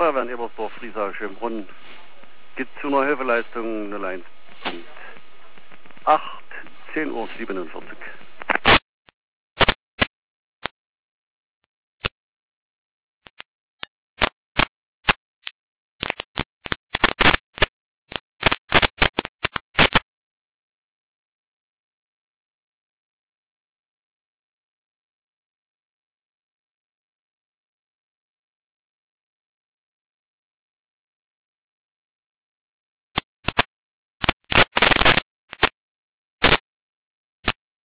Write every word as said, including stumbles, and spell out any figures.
Feuerwehr in Ebersdorf, Friesau, Schönbrunn. Gibt zu einer Hilfeleistung null eins Punkt acht, zehn Uhr siebenundvierzig.